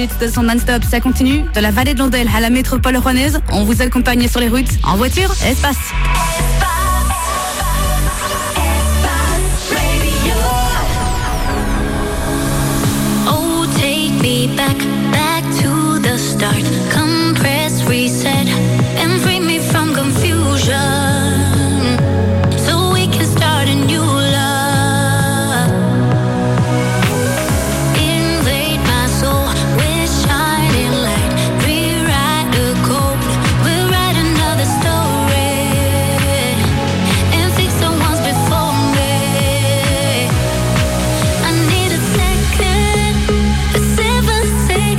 minutes de son non-stop, ça continue. De la vallée de l'Andelle à la métropole rouennaise, on vous accompagne sur les routes. En voiture, espace. Oh, take me back to the start. Compress, reset, and free me from confusion. So we can start a new love. Invade my soul with shining light. Rewrite the code. We'll write another story and fix the ones before me. I need a second, a 7 seconds.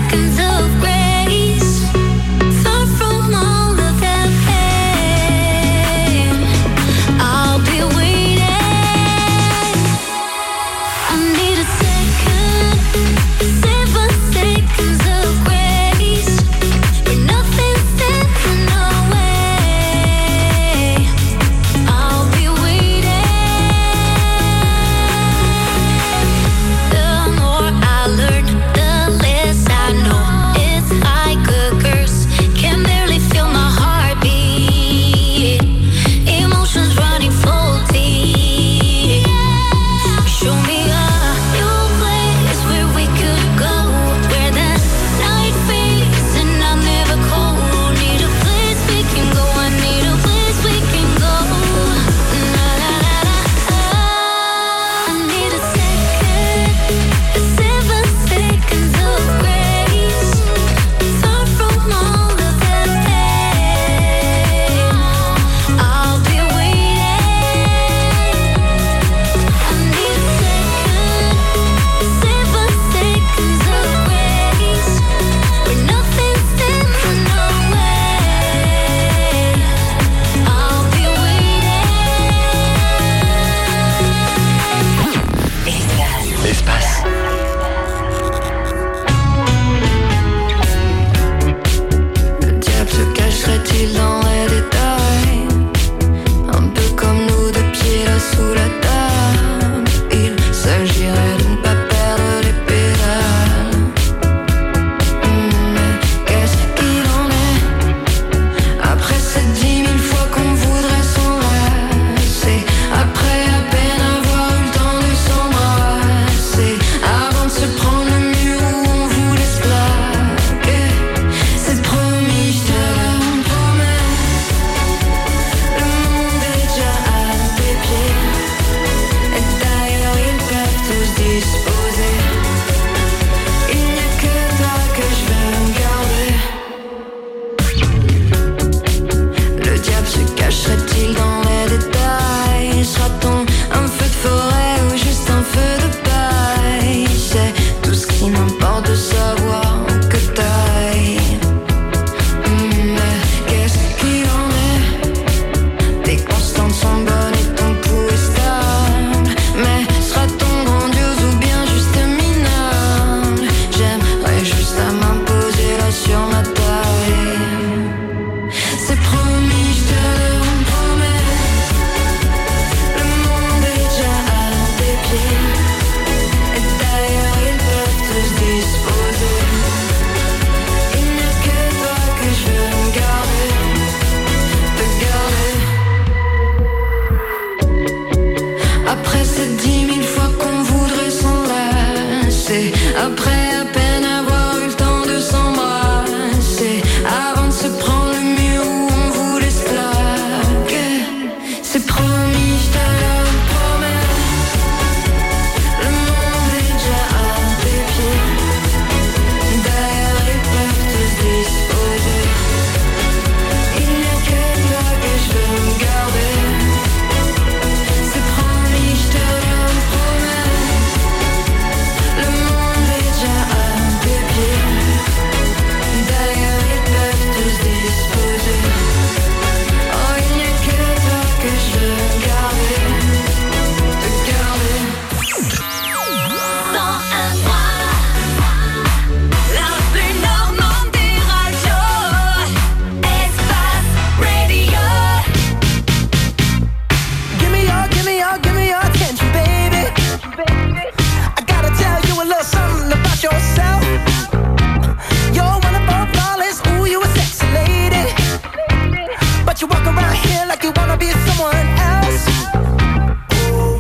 walk around here like you wanna be someone else. Ooh,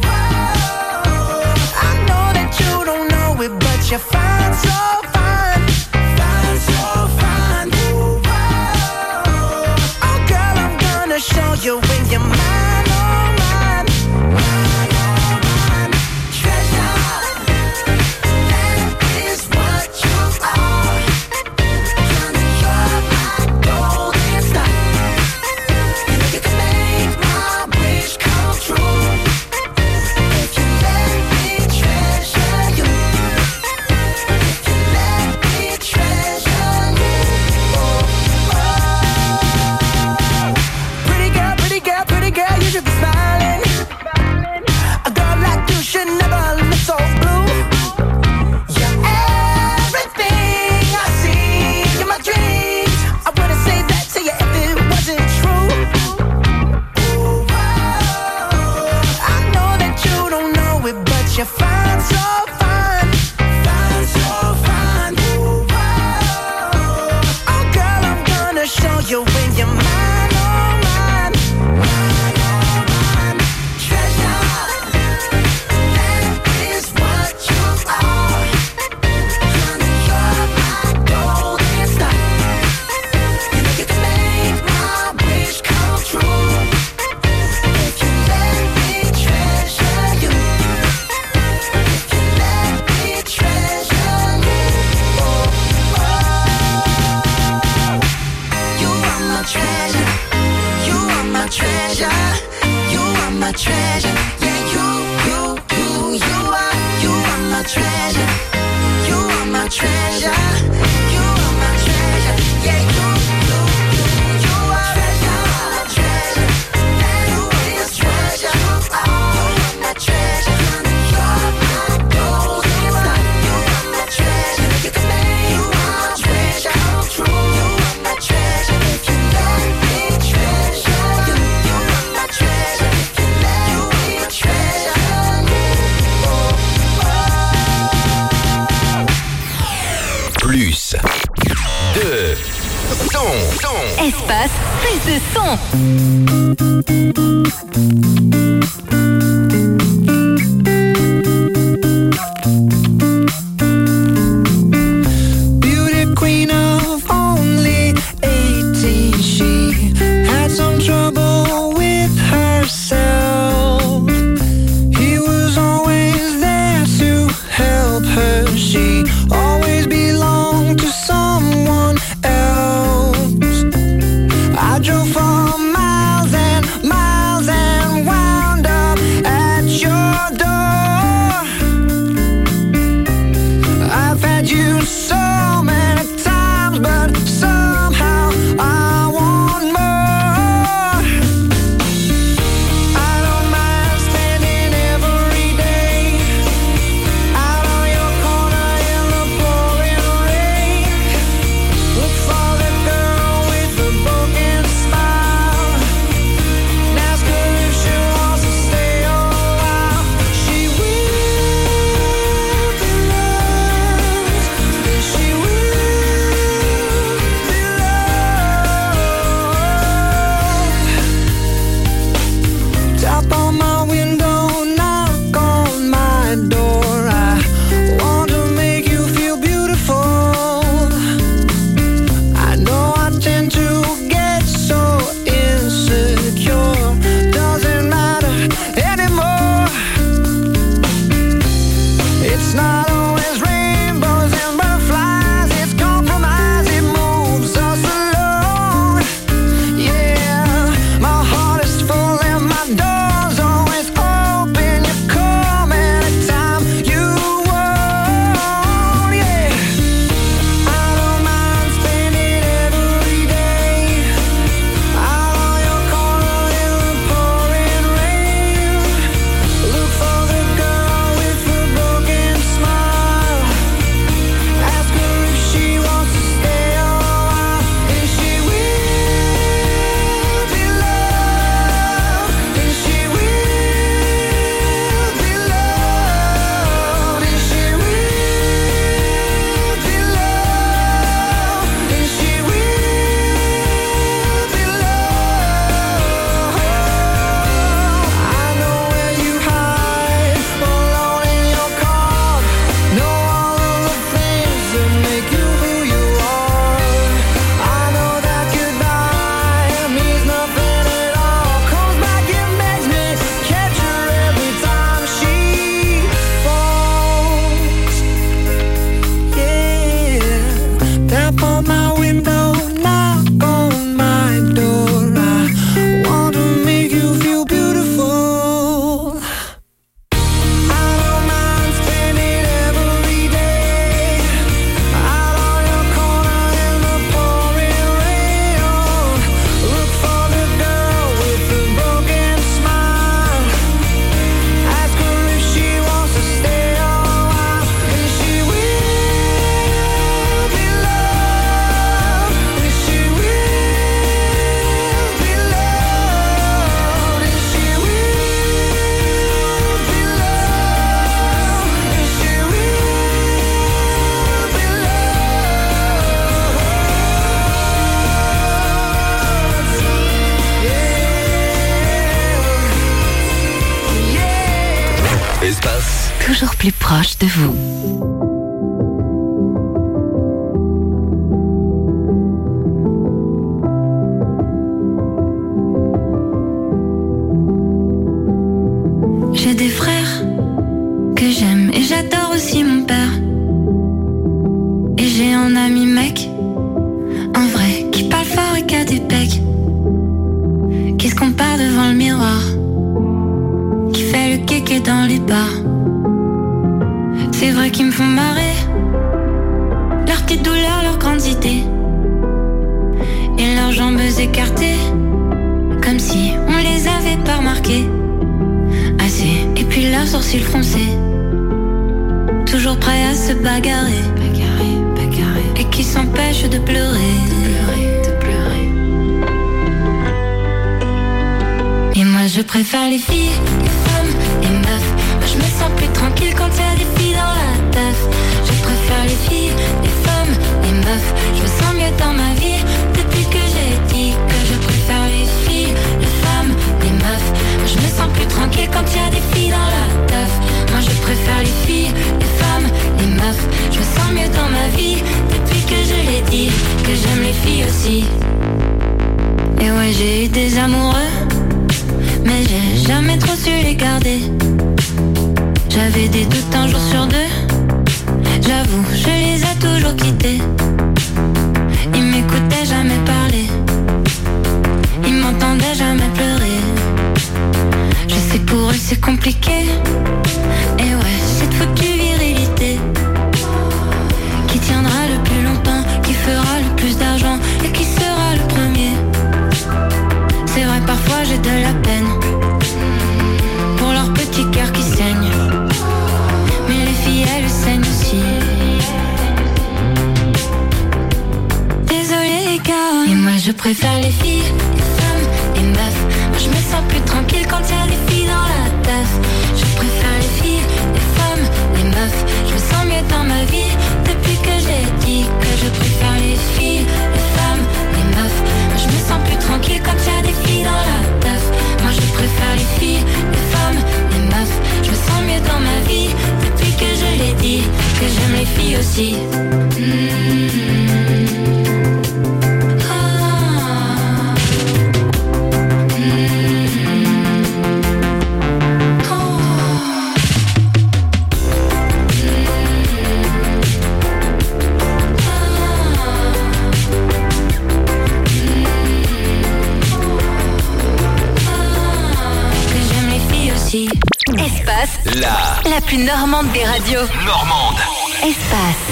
I know that you don't know it, but you're fine, so fine, fine, so fine. Ooh, oh girl, I'm gonna show you when you're mine, oh mine, mine, oh mine. Treasure, that is what you are. Honey, you're my golden star. And if you can make my wish come true, if you let me treasure you, if you let me treasure you. Oh, oh. Pretty girl, pretty girl, pretty girl, you should be smiling. A girl like you should never look so blue. You're everything I see in my dreams. I wouldn't say that to you if it wasn't true. Ooh, I know that you don't know it, but you're fine, so fine, fine, so fine. Ooh, oh girl, I'm gonna show you when you're mine, oh mine, mine, oh mine. Treasure, that is what you are. Honey, you're my golden star. And if you can make my wish come true, if you let me treasure you, if you let me treasure you. Oh, you are my treasure, you are my treasure, you are my treasure. Yeah, you are my treasure, you are my treasure, you are my treasure. Yeah, you are treasure, that is treasure. You are my treasure, you're my golden star. You are my treasure, you can make my wish come true. You are my treasure, if you let me treasure you. You are my treasure, if you let me treasure you. Plus de son. Espace, plus de son. Beauty queen of only 18, she had some trouble with herself. He was always there to help her. She always belonged to someone else. I drove for miles and toujours plus proche de vous. J'ai des frères que j'aime et j'adore aussi mon père. Et j'ai un ami mec, un vrai, qui parle fort et qui a des pecs, qui se compare devant le miroir, qui fait le kéké dans les bars. C'est vrai qu'ils me font marrer, leurs petites douleurs, leurs grandes idées, et leurs jambes écartées, comme si on les avait pas remarquées. Assez, et puis leurs sourcils froncés, toujours prêts à se bagarrer, et qui s'empêchent de pleurer, Et moi je préfère les filles, les femmes, les meufs. Moi je me sens plus tranquille quand y a des filles dans la teuf. Je préfère les filles, les femmes, les meufs. Je me sens mieux dans ma vie depuis que j'ai dit que je préfère les filles, les femmes, les meufs. Moi je me sens plus tranquille quand y a des filles dans la teuf. Moi je préfère les filles, les femmes, les meufs. Je me sens mieux dans ma vie depuis que je l'ai dit que j'aime les filles aussi. Et ouais, j'ai eu des amoureux, mais j'ai jamais trop su les garder. J'avais des doutes un jour sur deux, j'avoue, je les ai toujours quittés. Ils m'écoutaient jamais parler, ils m'entendaient jamais pleurer. Je sais que pour eux c'est compliqué, et ouais, cette foutue virilité qui tiendra le plus longtemps, qui fera le plus d'argent et qui sera le premier. C'est vrai, parfois j'ai de la peine pour leur petit cœur qui saigne, mais les filles elles saignent aussi. Désolée les gars, et moi je préfère les filles, les femmes, les meufs. Moi je me sens plus tranquille quand y a des filles dans la teuf. Je préfère les filles, les femmes, les meufs. Je me sens mieux dans ma vie depuis que j'ai dit que je préfère les filles, les femmes, les meufs. Moi je me sens plus tranquille quand y a des filles dans la teuf. Moi je préfère les filles, les femmes, les meufs. Je me sens mieux dans ma vie depuis que je l'ai dit que j'aime les filles aussi. Espace, la plus normande des radios. Normande. Espace.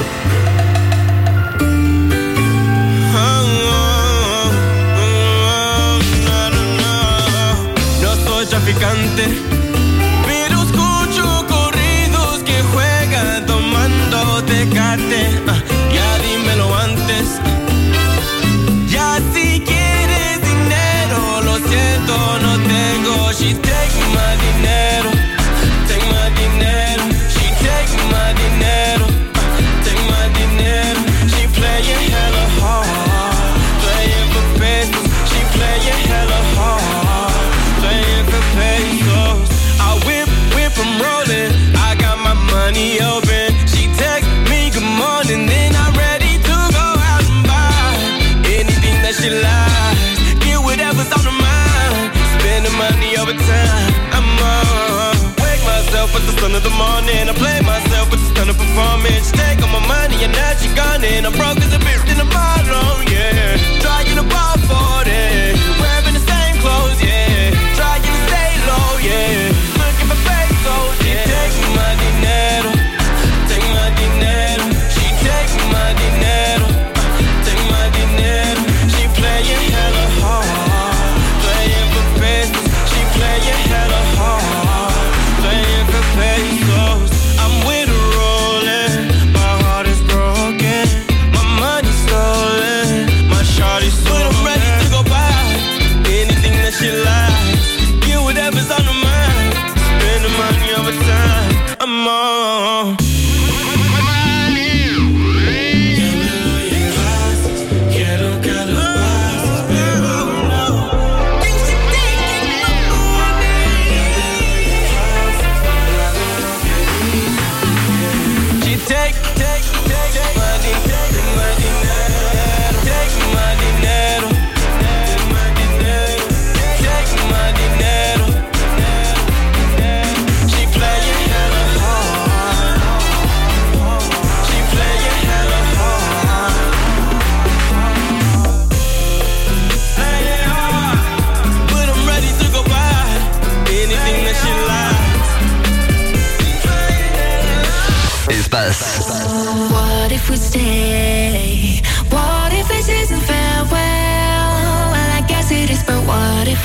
No soy traficante, pero escucho corridos que juegan tomando Tecate. Ya dímelo antes. Ya si quieres dinero, lo siento, no tengo. She take my dinero, take my dinero. She take my dinero, take my dinero. She playing hella hard, playing for pesos. She playing hella hard, playing for pesos. I whip, I'm rolling. I got my money open. She text me good morning, then I'm ready to go out and buy anything that she likes. Get whatever's on her mind. Spending money over time. Wake myself with the sun of the morning. I play myself with the stun of performance. Take all my money and now she gone in. I'm broke as a bitch in the bottom, yeah. Trying to ball for it. Wearing the same clothes, yeah. Trying to stay low, yeah. Looking for pesos, yeah. Take my dinero, take my dinero. She take my dinero, take my dinero. She playing hella hard, playing for pesos. She playing hella hard, playing for pesos. I'm with her rolling, my heart is broken. My money's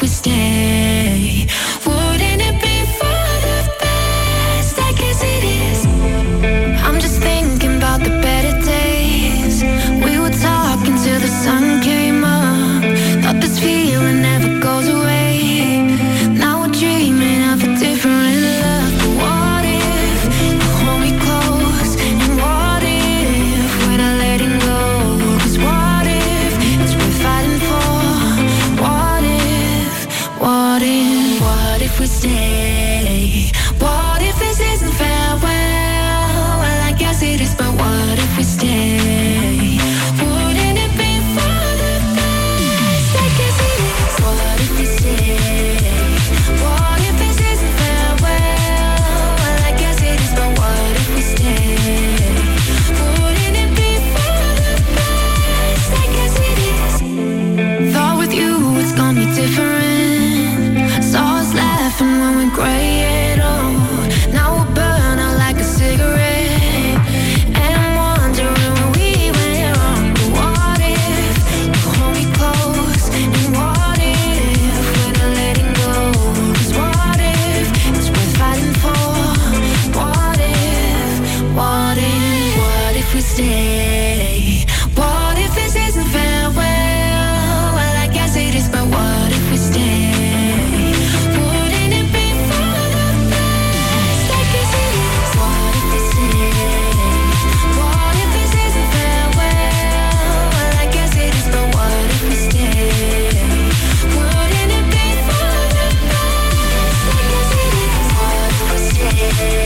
if we stay? Wouldn't it be for the best? I guess it is. I'm just thinking about the better days. We were talking till the sun came up. Thought this feeling never goes away. Now we're dreaming of a different love. But what if you hold me close? And what if we're not letting go? 'Cause what if it's worth fighting for? What if we stay? What if this isn't farewell? Well, I guess it is, but what if we stay? Wouldn't it be for the best? I guess it is. What if we stay? What if this isn't farewell? Well, I guess it is, but what if we stay? Wouldn't it be for the best? I guess it is. Thought with you it's gonna be different. Saw us laughing when we gray and old. Now we'll burn out like a cigarette. And I'm wondering where we went wrong. But what if you hold me close? And what if we're not letting go? 'Cause what if it's worth fighting for? What if we stay? What if this isn't farewell? Well, I guess it is, but what if we stay? Wouldn't it be for the best? I guess it is. What if we stay? What if this isn't farewell? Well, I guess it is, but what if we stay? Wouldn't it be for the best? I guess it is. What if we stay?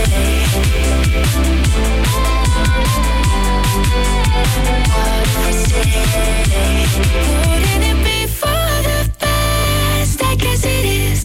Wouldn't it be for the best? I guess it is.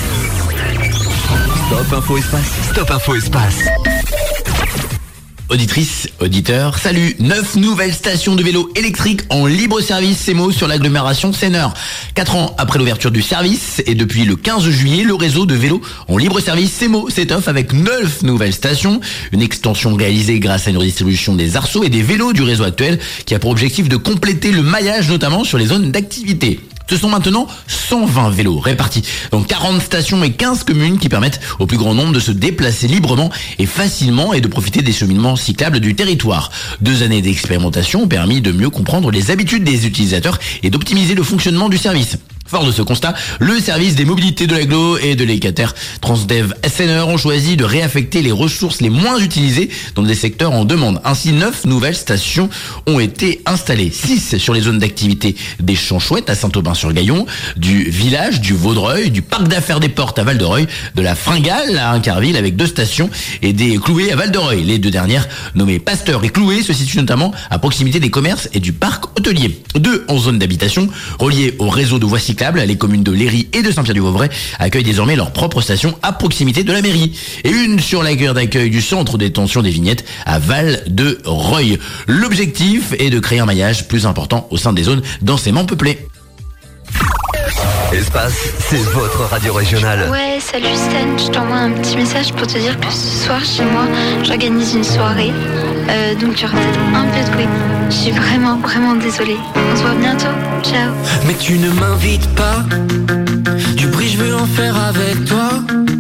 Stop Info Espace. Stop Info Espace. Auditrices, auditeurs, salut. 9 nouvelles stations de vélo électriques en libre service CEMO sur l'agglomération Seine-Nord. 4 ans après l'ouverture du service et depuis le 15 juillet, le réseau de vélos en libre service CEMO s'étoffe avec 9 nouvelles stations. Une extension réalisée grâce à une redistribution des arceaux et des vélos du réseau actuel qui a pour objectif de compléter le maillage notamment sur les zones d'activité. Ce sont maintenant 120 vélos répartis dans 40 stations et 15 communes qui permettent au plus grand nombre de se déplacer librement et facilement et de profiter des cheminements cyclables du territoire. 2 années d'expérimentation ont permis de mieux comprendre les habitudes des utilisateurs et d'optimiser le fonctionnement du service. Fort de ce constat, le service des mobilités de l'agglo et de l'Ecater Transdev SNR ont choisi de réaffecter les ressources les moins utilisées dans des secteurs en demande. Ainsi, 9 nouvelles stations ont été installées. 6 sur les zones d'activité des Champs-Chouettes à Saint-Aubin-sur-Gaillon, du village, du Vaudreuil, du parc d'affaires des Portes à Val-de-Reuil, de la Fringale à Incarville avec 2 stations et des Cloués à Val-de-Reuil. Les 2 dernières, nommées Pasteur et Cloué, se situent notamment à proximité des commerces et du parc hôtelier. 2 en zone d'habitation, reliées au réseau de voies cyclables. Les communes de Léry et de Saint-Pierre-du-Vauvray accueillent désormais leur propre station à proximité de la mairie. Et une sur la gare d'accueil du centre de détention des Vignettes à Val-de-Reuil. L'objectif est de créer un maillage plus important au sein des zones densément peuplées. Espace, c'est votre radio régionale. Ouais, salut Stan, je t'envoie un petit message pour te dire que ce soir chez moi, j'organise une soirée. Donc tu auras peut-être un peu de bruit. Je suis vraiment désolée. On se voit bientôt. Ciao. Mais tu ne m'invites pas. Du bruit, je veux en faire avec toi.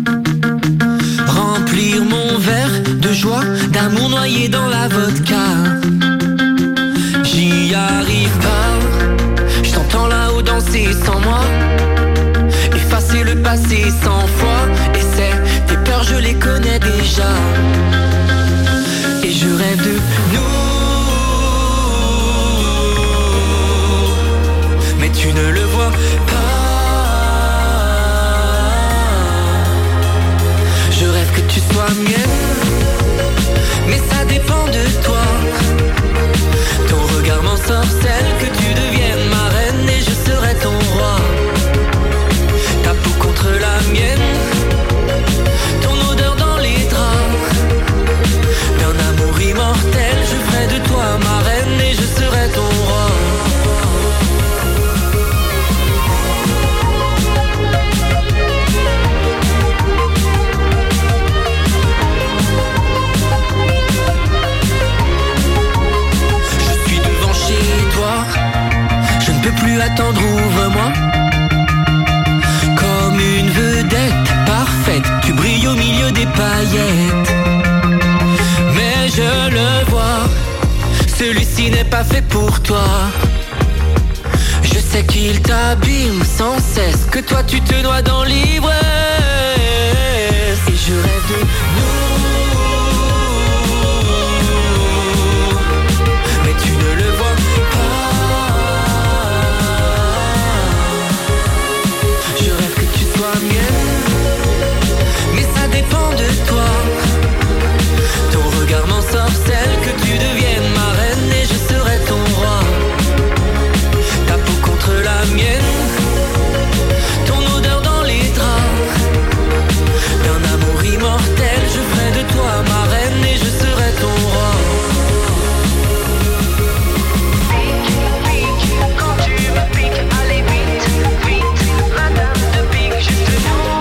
Remplir mon verre de joie, d'amour noyé dans la vodka. J'y arrive pas. Je t'entends là-haut danser sans moi. Effacer le passé 100 fois. Et tes peurs, je les connais déjà. Et je rêve de nous. Mais tu ne le vois pas. Je rêve que tu sois mienne. Mais ça dépend de toi. que toi tu te noies dans l'ivresse. Et je rêve de nous, mais tu ne le vois pas. Je rêve que tu sois mienne, mais ça dépend de toi. Ton regard m'ensorcelle, que tu deviennes ma reine et je serai ton roi. Ta peau contre la mienne, ton odeur dans les draps. D'un amour immortel, je ferai de toi ma reine et je serai ton roi. Quand tu me piques, allez vite, vite, madame de pique, juste nous.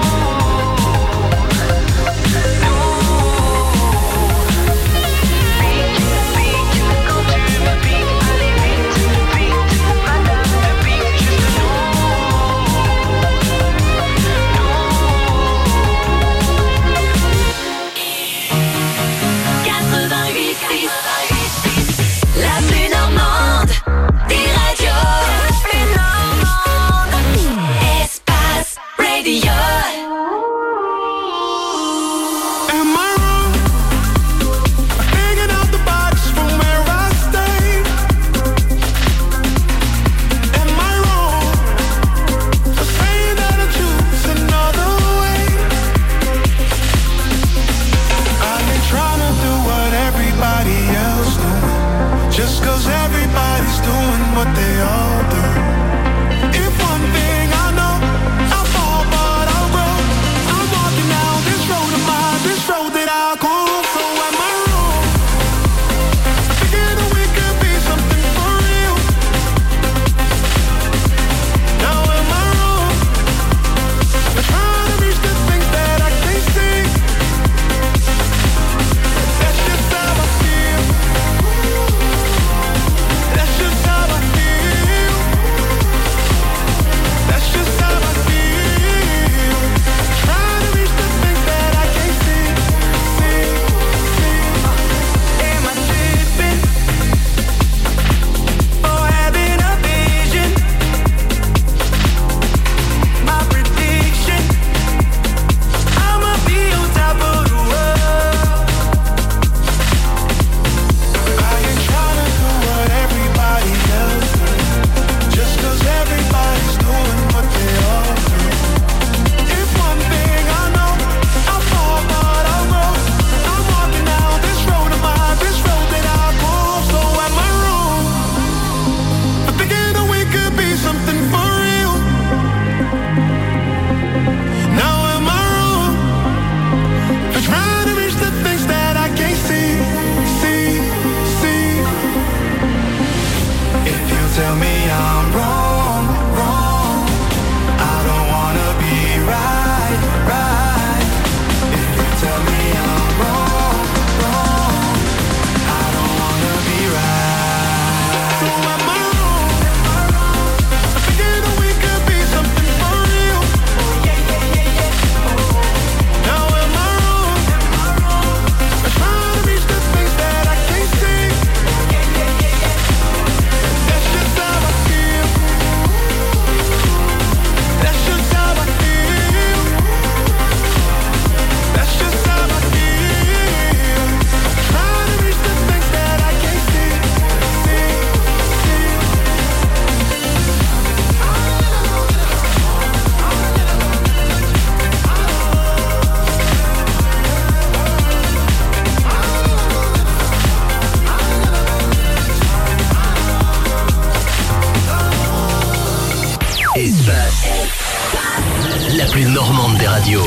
La plus normande des radios.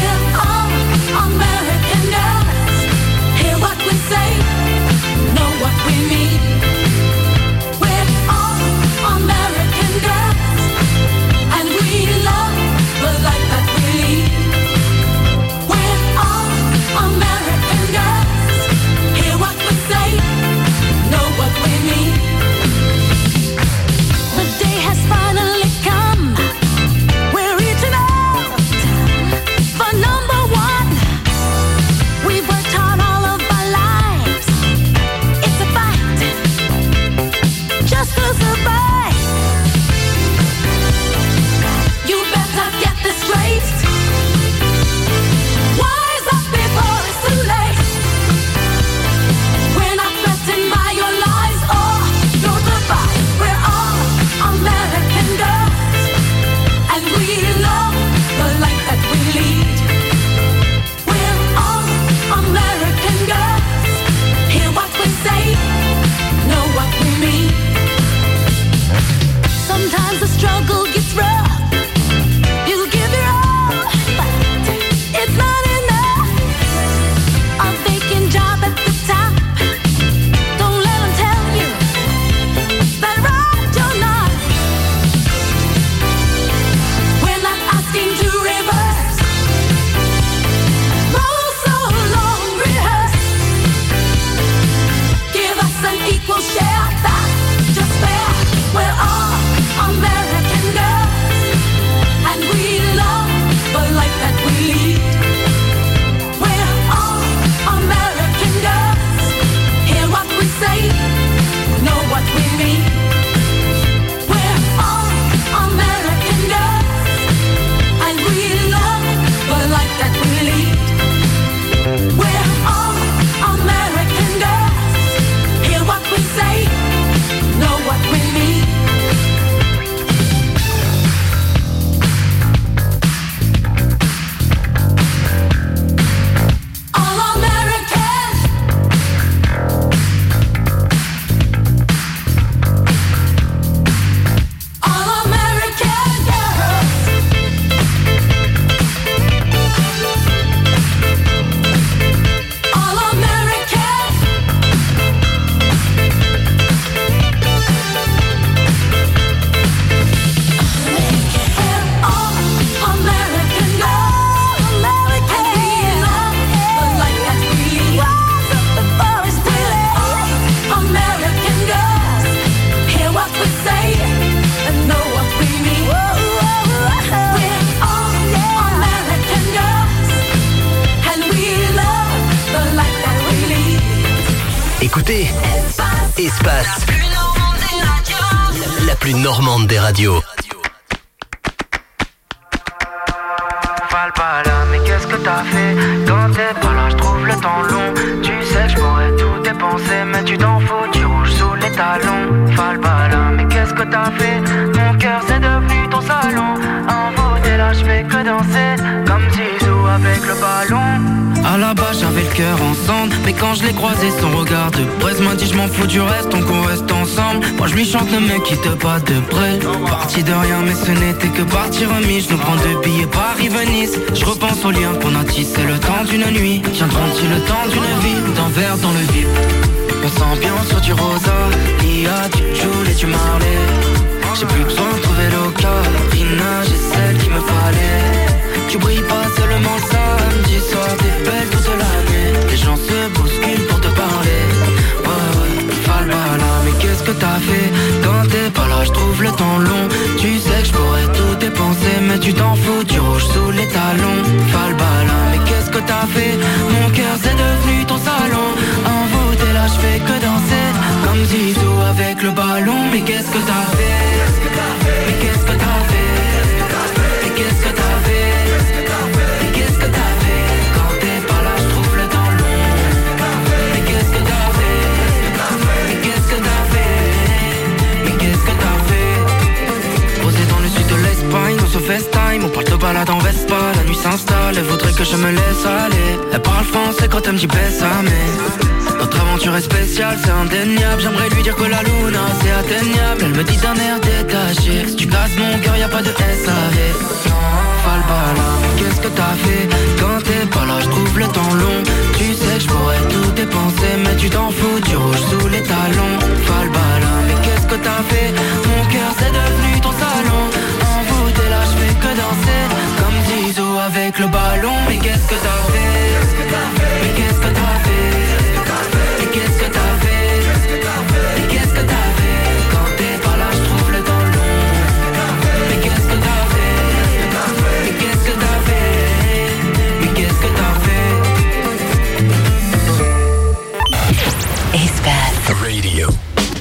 American girls, hear what we say, know what Écoutez, Espace. La plus normande des radios. Valpala, mais qu'est-ce que t'as fait? Quand t'es pas là, je trouve le temps long. Tu sais que je pourrais tout dépenser, mais tu t'en fous, tu rouges sous les talons. Valpala, mais qu'est-ce que t'as fait? Mon cœur c'est devenu ton salon. Envoûté là, je fais que danser, comme Zizou avec le ballon. À la base j'avais le cœur en cendre, mais quand je l'ai croisé son regard de presse m'a dit je m'en fous du reste, donc on reste ensemble. Moi je lui chante ne me quitte pas de près. Parti de rien mais ce n'était que partie remise. Je nous prends 2 billets Paris-Venise. Je repense au lien qu'on a tissé le temps d'une nuit. Tiendront-ils le temps d'une vie? D'un verre dans le vide. On s'ambiance sur du rosa. Lia, tu joues les tu marlais. J'ai plus besoin de trouver l'ocarina, j'ai celle qu'il me fallait. Tu brilles pas seulement samedi soir, t'es belle toute l'année. Les gens se bousculent pour te parler. Ouais, Valpala, mais qu'est-ce que t'as fait? Quand t'es pas là, je trouve le temps long. Tu sais que je pourrais tout dépenser, mais tu t'en fous, tu rouges sous les talons. Valpala, mais qu'est-ce que t'as fait? Mon cœur c'est devenu ton salon. Envoûté là, je fais que danser, comme Zizou avec le ballon. Mais qu'est-ce que t'as fait? Mais qu'est-ce que t'as fait? Mais qu'est-ce que t'as fait? Mais qu'est-ce que t'as fait? Quand t'es pas là, je trouve le temps long. Mais qu'est-ce que t'as fait? Mais qu'est-ce que t'as fait? Mais qu'est-ce que t'as fait? Posé dans le sud de l'Espagne, on se FaceTime, on parle de balade en Vespa, la nuit s'installe, elle voudrait que je me laisse aller. Elle parle français quand elle me dit baisse mais notre aventure est spéciale, c'est indéniable. J'aimerais lui dire que la luna c'est atteignable. Elle me dit d'un air détaché, si tu casses mon cœur y'a pas de SAV. Valpala, mais qu'est-ce que t'as fait? Quand t'es pas là, je trouve le temps long. Tu sais que je pourrais tout dépenser, mais tu t'en fous, tu rouges sous les talons. Valpala, mais qu'est-ce que t'as fait? Mon cœur c'est devenu ton salon. Envoûté là, je fais que danser, comme Zizou avec le ballon. Mais qu'est-ce que t'as fait? Mais qu'est-ce que t'as fait? Mais qu'est-ce que t'as fait? Mais qu'est-ce que t'as fait? Quand t'es pas là, je trouve le temps long. Mais qu'est-ce que t'as fait? Mais qu'est-ce que t'as fait? Mais qu'est-ce que t'as fait? Espace Radio.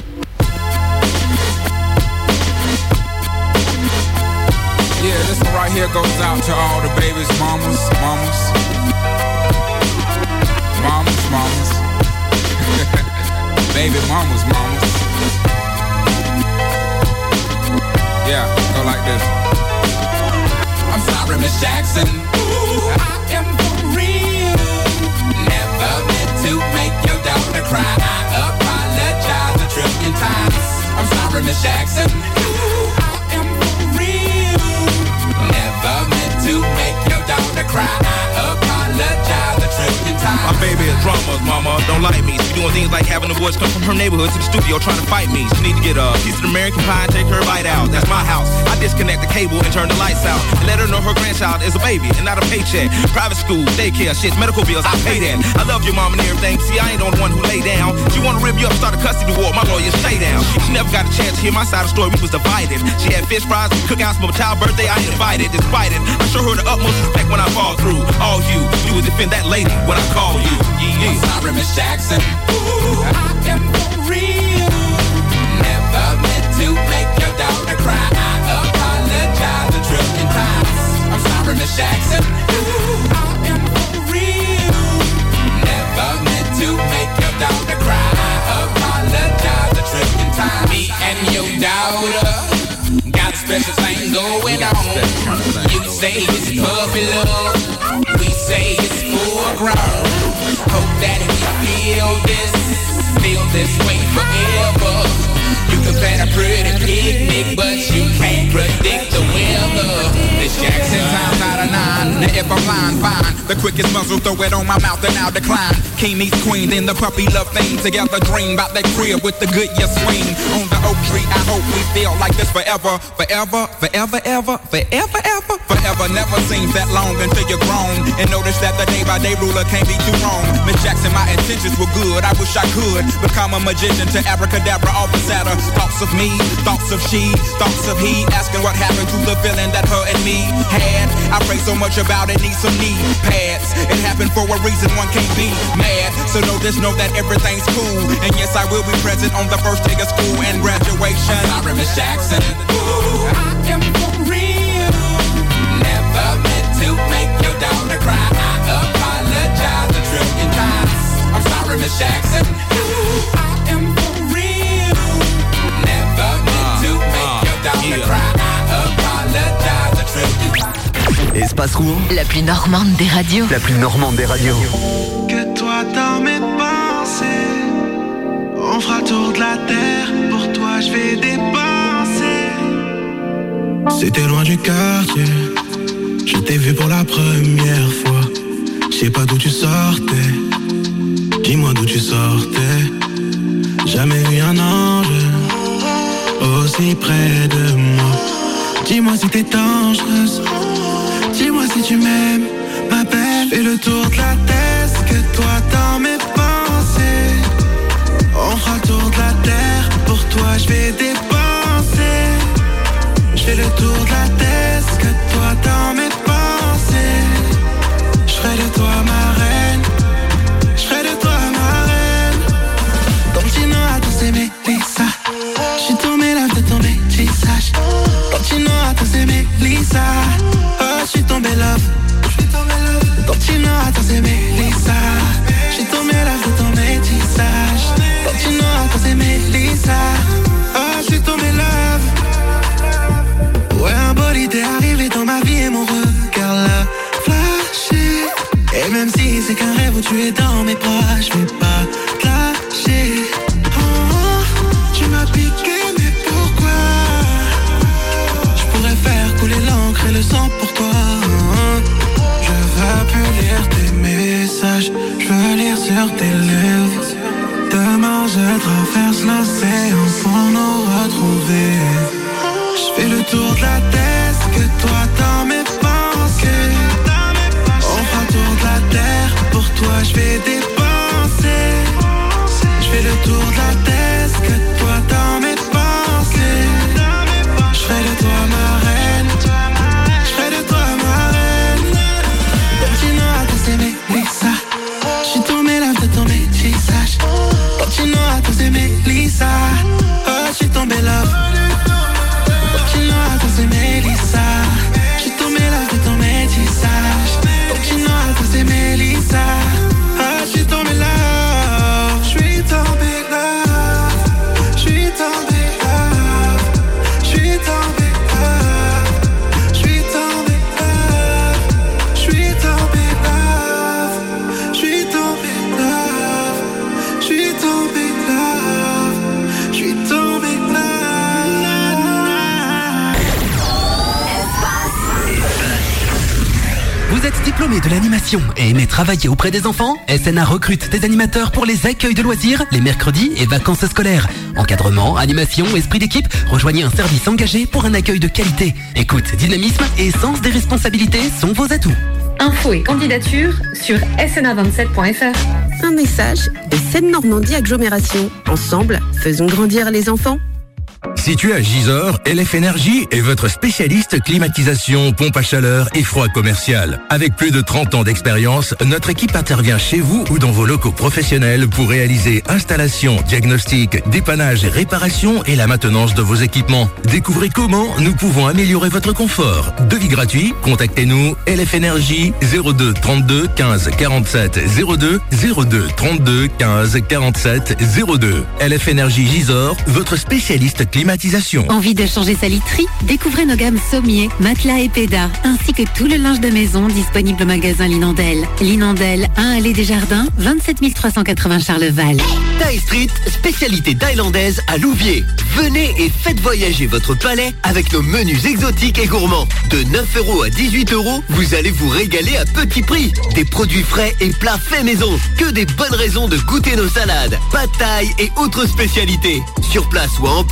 Yeah, this one right here goes out to all the babies, mamas. Baby mamas. Yeah, go like this. I'm sorry, Miss Jackson. Ooh, I am for real. Never meant to make your daughter cry. I apologize 1,000,000,000 times. I'm sorry, Miss Jackson. Ooh, I am for real. Never meant to make your daughter cry. I apologize 1,000,000,000 times. My baby is drama, mama, don't like me. She doing things like having the boys come from her neighborhood to the studio trying to fight me. She need to get a piece of American pie and take her bite out. That's my house. I disconnect the cable and turn the lights out. And let her know her grandchild is a baby and not a paycheck. Private school, daycare, shit, medical bills, I pay that. I love your mom and everything. See, I ain't the one who lay down. She wanna rip you up, start a custody war. My lawyer, stay down. She never got a chance to hear my side of the story. We was divided. She had fish fries, cookouts for my child's birthday. I invited, despite it. I show her the utmost respect when I fall through. All you would defend that lady when I call you. Yeah. I'm sorry, Miss Jackson. Ooh, I am for real. Never meant to make your daughter cry. I apologize 1,000,000,000 times. I'm sorry, Miss Jackson. Ooh, I am for real. Never meant to make your daughter cry. I apologize 1,000,000,000 times. Me and your daughter got a special thing going on. You say it's puppy love. We say it's full grown. Hope that we feel this way forever. You can plan a pretty picnic, but you can't predict the weather. This Jackson times out of 9. Now if I'm lying, fine. The quickest muzzle, throw it on my mouth and I'll decline. King meets queen, then the puppy love thing. Together dream about that crib with the good yes swing. On the oak tree, I hope we feel like this forever. Forever, forever, ever, forever, ever. Forever never seems that long until you're grown. And notice that the day by day ruler can't be too wrong. Miss Jackson, my intentions were good. I wish I could become a magician to abracadabra, all the sadder. Thoughts of me, thoughts of she, thoughts of he, asking what happened to the feeling that her and me had. I pray so much about it, need some knee pads. It happened for a reason, one can't be mad. So know this, know that everything's cool. And yes, I will be present on the first day of school and graduation. I'm sorry, Miss Jackson. Ooh, I am for real. Never meant to make your daughter cry. I apologize a trillion times. I'm sorry, Miss Jackson. Ooh, I am for real. Never meant to make your daughter cry. I apologize a trillion times. Espace Rouen, La plus normande des radios. la plus normande des radios. Que toi dans mes pensées, on fera le tour de la terre. Pour toi je vais dépenser. C'était loin du quartier, je t'ai vu pour la première fois. Je sais pas d'où tu sortais, dis-moi d'où tu sortais. Jamais vu un ange aussi près de moi. Dis-moi si t'es dangereuse, dis-moi si tu m'aimes, ma belle. Fais le tour de la terre, que toi dans mes pensées. On fera le tour de la terre, pour toi je vais dépenser. Je fais le tour de la terre, que toi dans mes pensées. Je ferai de toi ma reine, je ferai de toi ma reine. Ton petit nom à tous aimer, Lisa. Je suis tombé là de ton métissage. Ton petit nom à tous aimer, Lisa. Oh, je suis tombé love. Ton petit nom à tous aimer, Lisa. Je suis tombé là de ton métissage. Ton petit nom à tous aimer, Lisa. Oh, je suis tombé love. Ouais, un bolide est arrivé dans ma vie et mon regard l'a flashé. Et même si c'est qu'un rêve où tu es dans mes bras, je vais pas te lâcher. Oh, tu m'as piqué, mais pourquoi? Je pourrais faire couler l'encre et le sang pour toi. Je veux plus lire tes messages, je veux lire sur tes lèvres. Demain je traverse l'océan pour nous retrouver. Je fais le tour de la terre, que toi dans mes pensées. On fera le tour de la terre, pour toi je vais dépenser. Je fais le tour de la terre, que toi dans mes pensées. Je ferai de toi ma reine, je ferai de toi ma reine. Continue à tous aimer, Lisa. Je suis tombé là de ton métissage. Continue à tous aimer, Lisa. Oh, je suis tombé là. Continue à tous aimer, Lisa. Je suis tombé là de ton métissage. Continue à tous aimer, Lisa. Oh, je suis tombé là. Je suis tombé là. Je suis tombé là. Je suis tombé là. Je suis tombé là. Je suis tombé là. Je suis tombé là. Je suis tombé là. Je suis tombé là. Vous êtes diplômé de l'animation et aimez travailler auprès des enfants? SNA recrute des animateurs pour les accueils de loisirs, les mercredis et vacances scolaires. Encadrement, animation, esprit d'équipe, rejoignez un service engagé pour un accueil de qualité. Écoute, dynamisme et sens des responsabilités sont vos atouts. Infos et candidatures sur sna27.fr. Un message de Seine-Normandie Agglomération. Ensemble, faisons grandir les enfants. Situé à Gisors, LF Énergie est votre spécialiste climatisation, pompe à chaleur et froid commercial. Avec plus de 30 ans d'expérience, notre équipe intervient chez vous ou dans vos locaux professionnels pour réaliser installation, diagnostic, dépannage et réparation et la maintenance de vos équipements. Découvrez comment nous pouvons améliorer votre confort. Devis gratuit, contactez-nous LF Énergie 02 32 15 47 02 02 32 15 47 02. LF Énergie Gisors, votre spécialiste climatisation. Envie de changer sa literie? Découvrez nos gammes sommiers, matelas et pédas, ainsi que tout le linge de maison disponible au magasin Linandel. Linandel, 1 allée des Jardins, 27 380 Charleval. Thai Street, spécialité thaïlandaise à Louviers. Venez et faites voyager votre palais avec nos menus exotiques et gourmands. De 9 € à 18 €, vous allez vous régaler à petit prix. Des produits frais et plats faits maison. Que des bonnes raisons de goûter nos salades, pad thaï et autres spécialités. Sur place ou à emporter,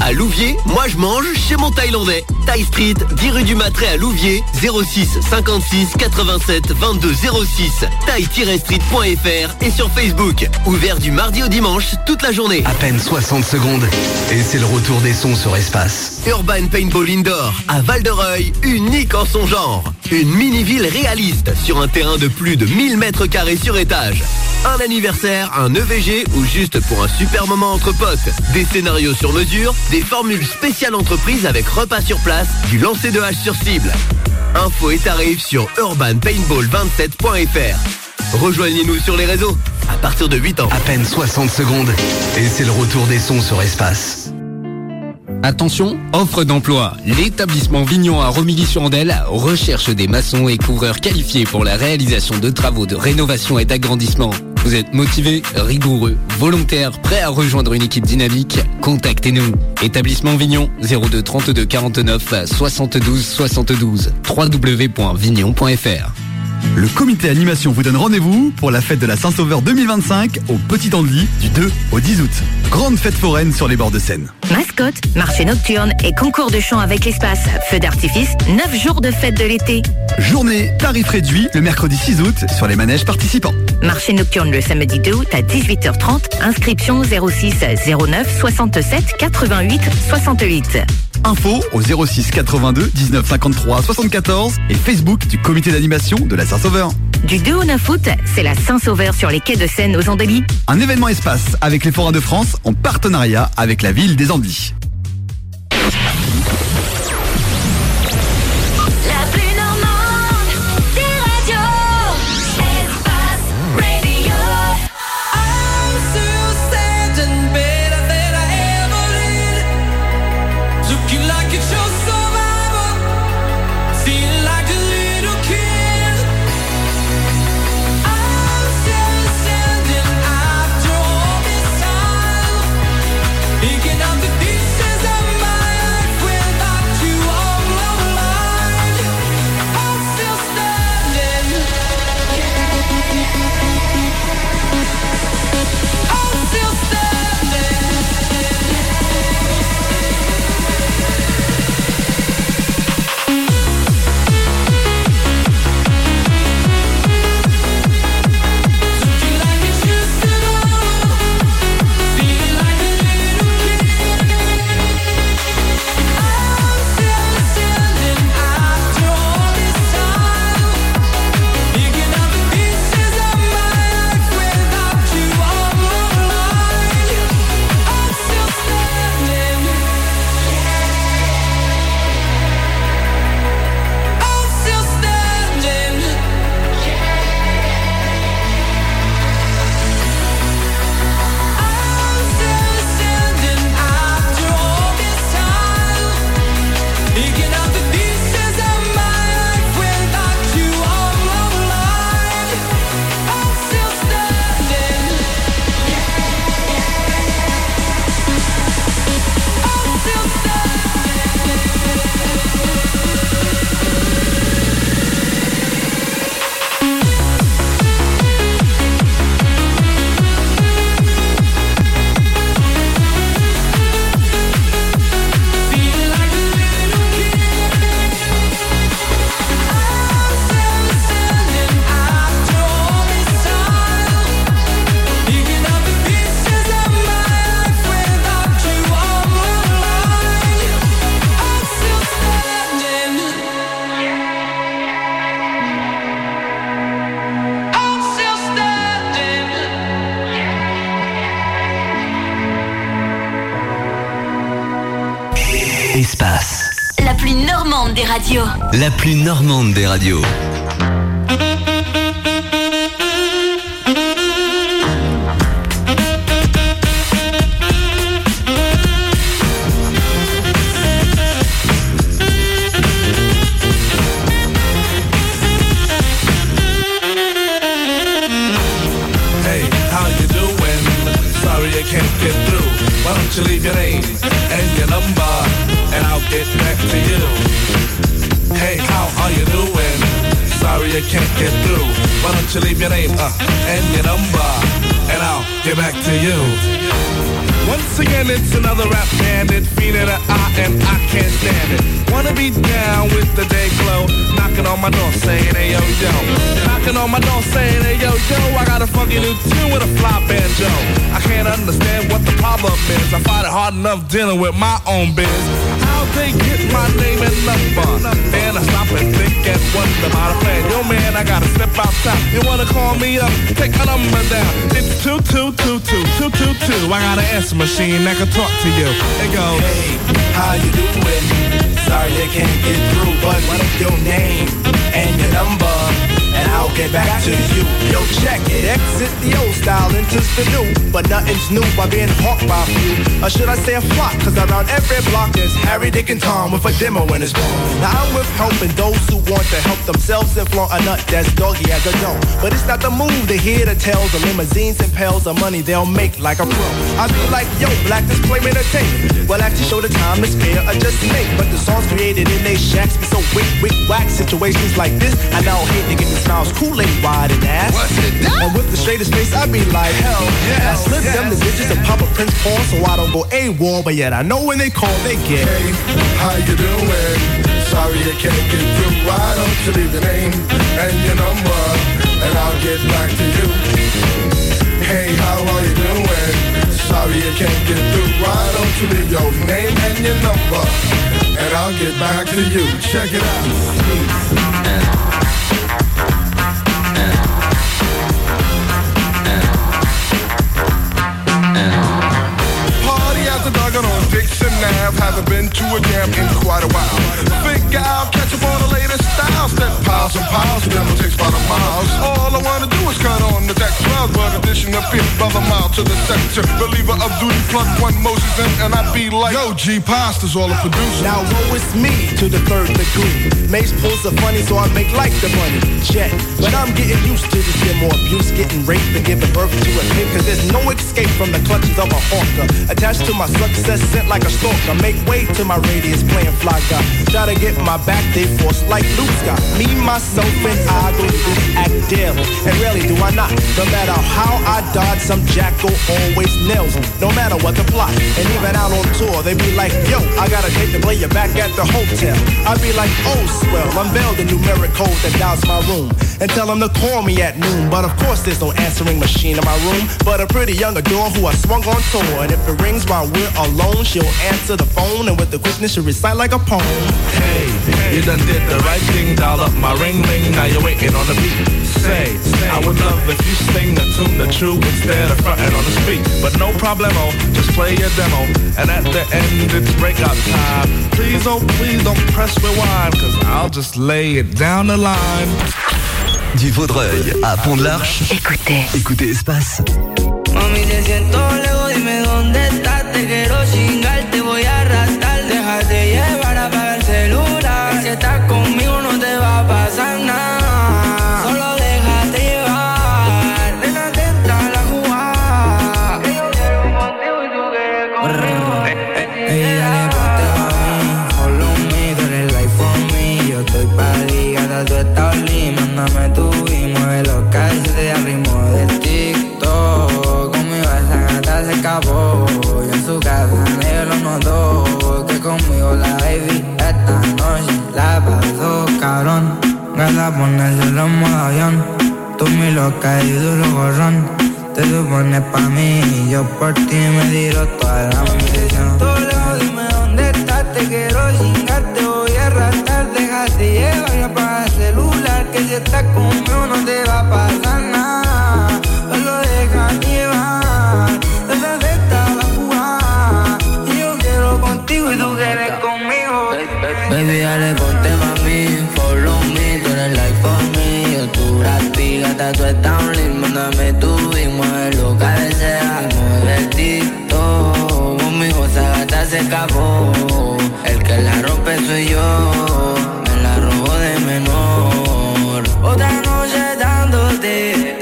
À Louviers, moi je mange chez mon Thaïlandais. Thai Street, 10 rue du Mattray à Louviers, 06 56 87 22 06. Thai-street.fr et sur Facebook. Ouvert du mardi au dimanche, toute la journée. À peine 60 secondes et c'est le retour des sons sur Espace. Urban Paintball Indoor à Val-de-Reuil, unique en son genre. Une mini-ville réaliste sur un terrain de plus de 1000 mètres carrés sur étage. Un anniversaire, un EVG ou juste pour un super moment entre potes. Des scénarios sur mesure, des formules spéciales entreprises avec repas sur place, du lancer de hache sur cible. Infos et tarifs sur urbanpaintball27.fr. Rejoignez-nous sur les réseaux. À partir de 8 ans. À peine 60 secondes et c'est le retour des sons sur Espace. Attention, offre d'emploi. L'établissement Vignon à Romilly-sur-Andelle recherche des maçons et couvreurs qualifiés pour la réalisation de travaux de rénovation et d'agrandissement. Vous êtes motivé, rigoureux, volontaire, prêt à rejoindre une équipe dynamique? Contactez-nous. Établissement Vignon, 02 32 49 72 72. www.vignon.fr. Le comité animation vous donne rendez-vous pour la fête de la Saint-Sauveur 2025 au Petit Andely du 2 au 10 août. Grande fête foraine sur les bords de Seine. Mascotte, marché nocturne et concours de chant avec l'espace. Feu d'artifice, 9 jours de fête de l'été. Journée, tarif réduit le mercredi 6 août sur les manèges participants. Marché nocturne le samedi 2 août à 18h30. Inscription 06 09 67 88 68. Info au 06 82 19 53 74 et Facebook du comité d'animation de la Saint-Sauveur. Du 2 au 9 août, c'est la Saint-Sauveur sur les quais de Seine aux Andely. Un événement espace avec les Forains de France en partenariat avec la ville des Andely. Espace. La plus normande des radios. La plus normande des radios. Hey, how you doing? Sorry I can't get through. Why don't you leave your name and your number, and I'll get back to you. Hey, how are you doing? Sorry I can't get through. Why don't you leave your name and your number, and I'll get back to you. Once again, it's another rap bandit, feeding an eye and I can't stand it. Wanna be down with the day glow, knocking on my door saying, hey yo yo. Knocking on my door saying, hey yo yo, I got a funky new tune with a fly banjo. I can't understand what the problem is, I find it hard enough dealing with my own biz. How they get my name and number? Then I stop and think and wonder about a plan. Yo man, I gotta step outside. You wanna call me up? Take my number down. It's 2222222. I got an answer machine that can talk to you. It goes, hey, how you doing? Sorry I can't get through, but what is your name and your number? And I'll get back to you. Yo, check it. Exit the old style, enters the new. But nothing's new by being hawked by a few. Or should I say a flock? Cause around every block there's Harry, Dick, and Tom with a demo in his phone. Now I'm with helping those who want to help themselves and flaunt a nut that's doggy as a dome. But it's not the move to hear the tales of limousines and pails of money they'll make like a pro. I be like, yo, black displacement of tape. Well, actually show the time to spare or just make. But the songs created in they shacks be so wick, whack. Situations like this, I now hate to get the smiles Kool-Aid wide and ass. What's it done? And with the straightest face, I be like, hell yeah. I slip them the digits and pop a Prince Paul so I don't go AWOL. But yet I know when they call, they get. hey, how you doing? Sorry I can't get through. Why don't you leave your name and your number, and I'll get back to you. Hey, how are you doing? Sorry I can't get through. Why don't you leave your name and your number, and I'll get back to you. Check it out. On Dixon Ave, haven't been to a jam in quite a while. Think I'll catch up on the latest style. Step piles and piles, the demo takes by the miles. All I wanna do is cut on the deck 12, but addition of 5th by the mile to the sector. Believer of duty, plug one Moses in, and I be like, yo, G Pasta's all the producer. Now woe is me to the 3rd degree. Mace pulls the funny, so I make like the money. Check, but I'm getting used to this, get more abuse, getting raped and giving birth to a kid. Cause there's no escape from the clutches of a hawker. Attached to my success, sent like a stalker. Make way to my radius, playing fly guy. Try to get my back, they force like Luke Scott. Me, myself, and I go through this act daily. And rarely do I not. No matter how I dodge, some jackal always nails me. No matter what the plot. And even out on tour, they be like, yo, I got a date to play you back at the hotel. I be like, oh, swell, unveil the numeric code that dials my room. And tell them to call me at noon. But of course there's no answering machine in my room. But a pretty young adore who I swung on tour. And if it rings while we're alone, she'll answer the phone. And with the quickness she'll recite like a poem. Hey, you done did the right thing. Dial up my ring ring. Now you're waiting on the beat. Say, I would love if you sing the tune the true instead of fronting on the speak. But no problemo, just play your demo. And at the end it's breakout time. Please, oh please don't press rewind, cause I'll just lay it down the line. Du Vaudreuil à Pont-de-l'Arche. Écoutez Espace. Mami, te siento lejos, dime dónde estás. Te quiero chingar, te voy a arrastrar. Déjate llevar, apaga el celular. Si estás conmigo no te va a pasar nada. Solo déjate llevar. Ven atenta a la jugada. Yo quiero contigo y tú quieres conmigo. Ey, dale, ponte mami. Follow me, tú eres life for me. Yo estoy pa' ligada, tú estás lima. Mándame tú y mueve los calles de ritmo de TikTok. Conmigo esa gata se escapó. Y en su casa nadie lo notó. Que conmigo la baby esta noche la pasó cabrón. Gata ponérselo en modo avión. Tú mi loca y tú lo gorrón. Te supones pa' mí y yo por ti me tiro toda la misión. Todo lejos, dime dónde estás. Te quiero chingar, te voy a arrastrar. Déjate llevar y apaga el celular. Que si estás conmigo no te va a pasar nada. Solo déjate llevar. Desde esta la jugada. Y yo quiero contigo y tú quieres conmigo. Baby, dale, ponte mami. Follow me, tú eres like for me. Yo tu gratis, gata, tú estás un link. Mándame tu y mueve lo que deseas. Mueve el TikTok. Conmigo esa gata se escapó. El que la rompe soy yo. Me la robo de menor. Otra noche dándote,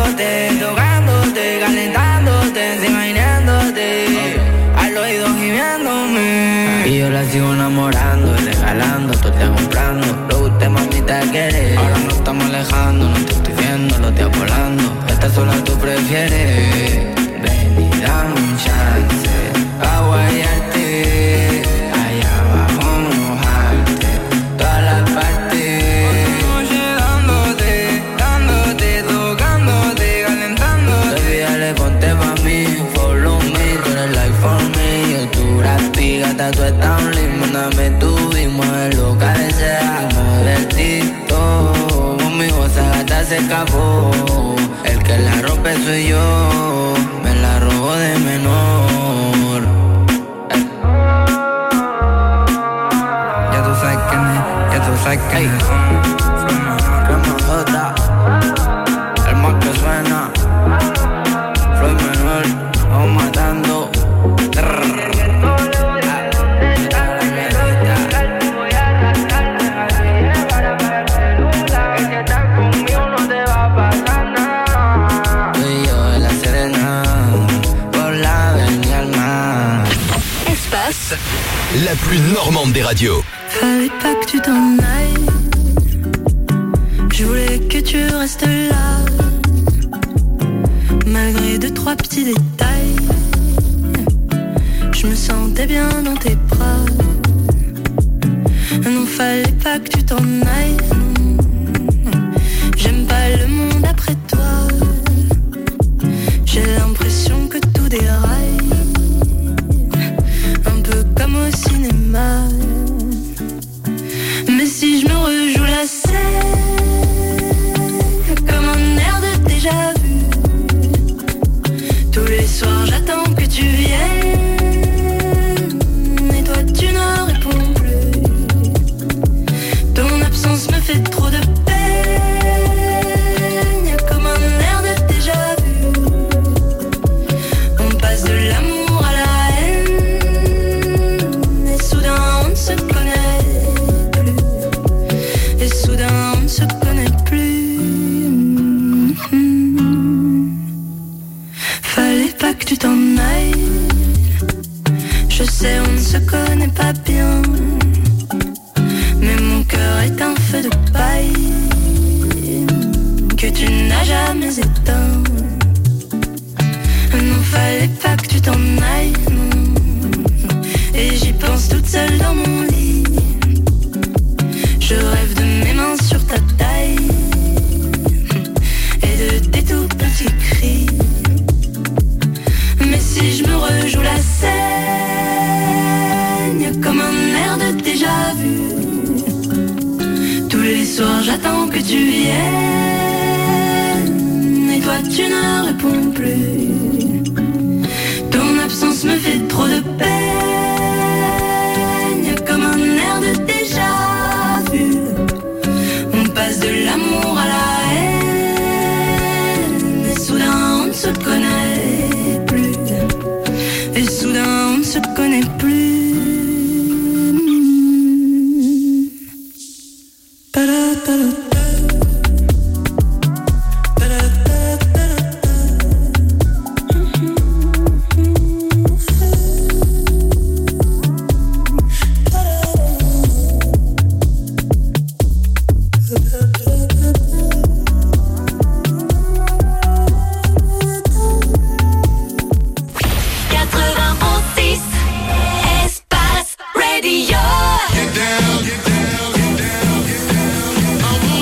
tocándote, calentándote, imaginándote, al oído gimiéndome. Y yo la sigo enamorando, regalando, tú te comprando. Lo que usted mamita quiere. Ahora nos estamos alejando, no te estoy viendo, lo estoy volando. Esta sola tú prefieres. Ven y dame un chance. gata, tú estás un limón, dame tu ritmo, es lo que deseamos del TikTok. Conmigo esa gata se escapó, el que la rompe soy yo, me la robo de menor. Ya tú sabes quién es, ya tú sabes quién es. Ramajota, el más que suena, Floyd Manuel, vamos matando. La plus normande des radios. Fallait pas que tu t'en ailles. Je voulais que tu restes là. Malgré 2-3 petits détails, je me sentais bien dans tes bras. Non, fallait pas que tu t'en ailles. J'aime pas le monde après toi. J'ai l'impression que tout déraille, comme au cinéma. Mais si je me rejoue la scène, comme un air de déjà vu, tous les soirs j'attends que tu viennes, et toi tu ne réponds plus. Ton absence me fait trop de peine, comme un air de déjà vu. On passe de l'amour à la haine, on ne se connaît plus, et soudain on ne se connaît plus. Fallait pas que tu t'en ailles. Je sais on ne se connaît pas bien, mais mon cœur est un feu de paille que tu n'as jamais éteint. Non, fallait pas que tu t'en ailles, non. Et j'y pense toute seule dans mon lit. Je rêve de mes mains sur ta taille et de tes tout petits cris. Mais si je me rejoue la scène, comme un air de déjà vu, tous les soirs j'attends que tu viennes, et toi tu ne réponds plus. Ton absence me fait trop de peine, comme un air de déjà vu. On passe de l'amour à la haine, et soudain on ne se connaît plus, et soudain on ne se connaît plus. Radio. Get down, get down, get down, get down.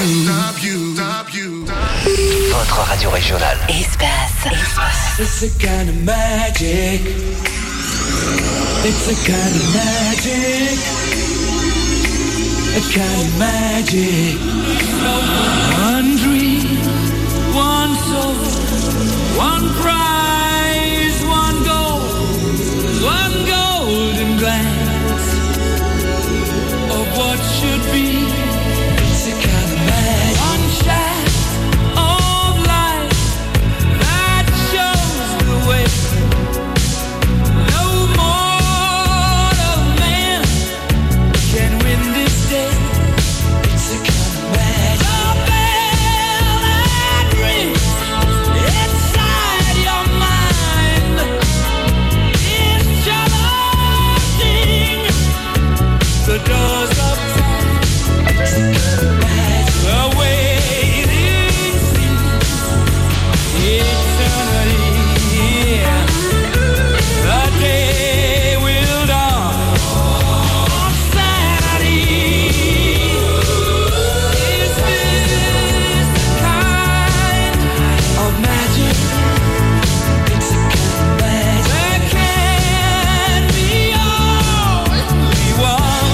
Votre radio régionale. Espace. It's a kind of magic. It's a kind of magic. A kind of magic. One dream, one soul, one prize, one goal, one golden glance of what should be. It's a kind of magic. One shaft of light that shows the way. No mortal man can win this day. It's a kind of magic. The bell that rings inside your mind is challenging the doors of time. It's a kind of magic. The waiting seems eternity. The day will dawn on Saturday. Is this the kind of magic? It's a kind of magic. There can be only one.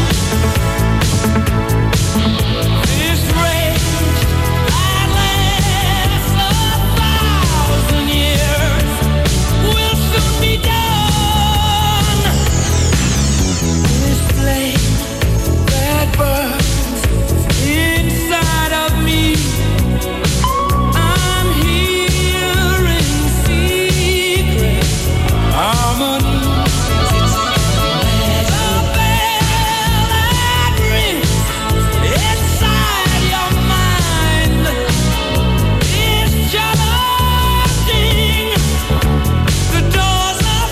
This rage that lasts 1,000 years will soon be done. This flame that burns inside of me, I'm hearing secret harmonies. The bell that rings inside your mind is challenging the doors of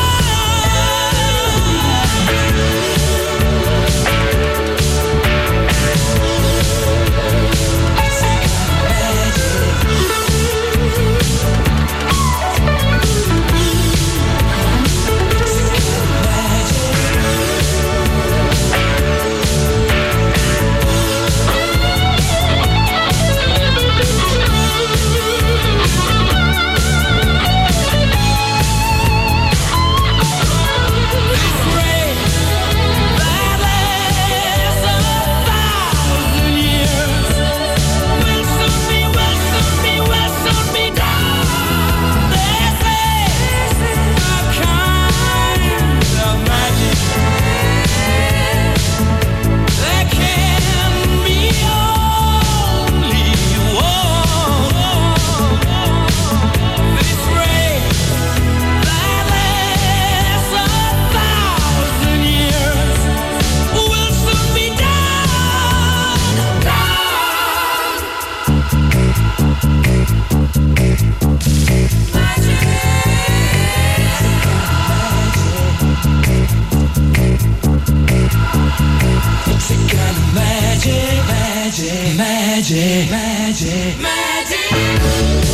It's a kind of magic, magic, magic, magic, magic.